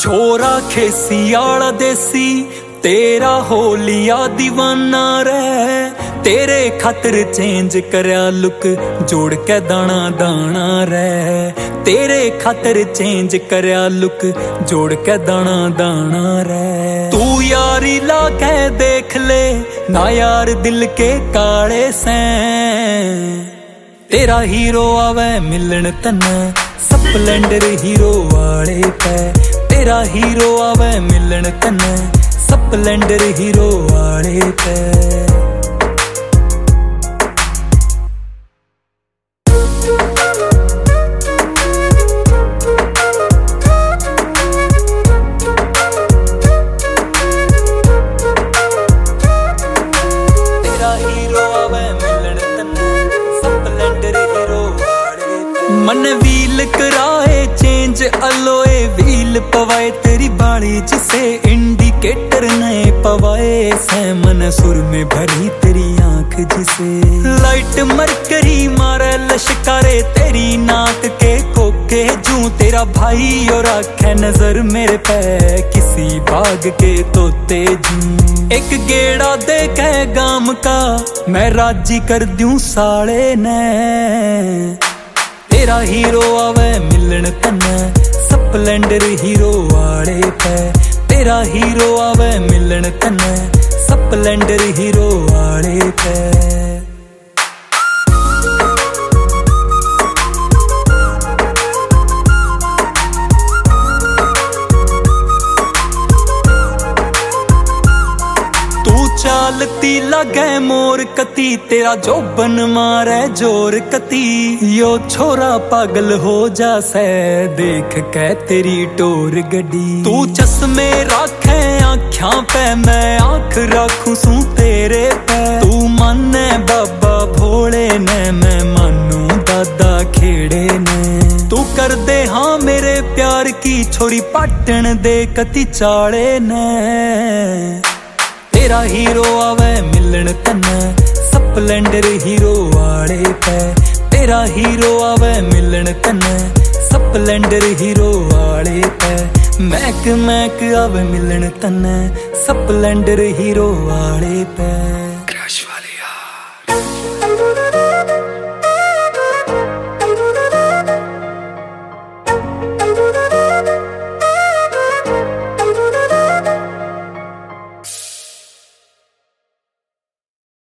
छोरा खेसी आला देसी तेरा होलिया दीवाना रे। तेरे खातिर चेंज करया लुक जोड़ के दाना दाना रे। तेरे खातिर चेंज करया लुक जोड़ के दाना दाना रे। तू यारी ला के देख ले ना यार दिल के काले से। तेरा हीरो आवे मिलन तन्ने स्प्लेंडर हीरो वाले पे। तेरा हीरो आवे मिलन तन्ने स्प्लेंडर हीरो वाले पे। तेरा हीरो आवे मिलन तन्ने स्प्लेंडर हीरो वाले पे। मन व्हील कराए चेंज अलोए व्हील पवाए तेरी बाड़ी जिसे इंडिकेटर नए पवाए से। मन सुर में भरी तेरी आंख जिसे लाइट मरकरी मारे लश्कारे तेरी नाक के कोके जूं। तेरा भाई और आखे नजर मेरे पे किसी बाग के तोते जूं। एक गेड़ा दे के गाम का मैं राजी कर दूं साले ने। तेरा हीरो आवे मिलन तन्ने स्प्लेंडर हीरो वाले पे। तेरा हीरो आवे मिलन तन्ने स्प्लेंडर हीरो वाले पे। चालती लगे मोर कती तेरा जोबन मारे जोर कती। यो छोरा पागल हो जासे देख के तेरी टोर गड्डी। तू चश्मे राखे आँखों पे मैं आँख रखूं सू तेरे पे। तू माने बाबा भोले ने मैं मानू दादा खेड़े ने। तू कर दे हाँ मेरे प्यार की छोरी पाटन दे कती चाले ने। तेरा हीरो आवे मिलन तन्ने स्प्लेंडर हीरो वाले पे। तेरा हीरो आवे मिलन तन्ने स्प्लेंडर हीरो वाले पे। मैक मैक आवे मिलन तन्ने स्प्लेंडर हीरो वाले पे।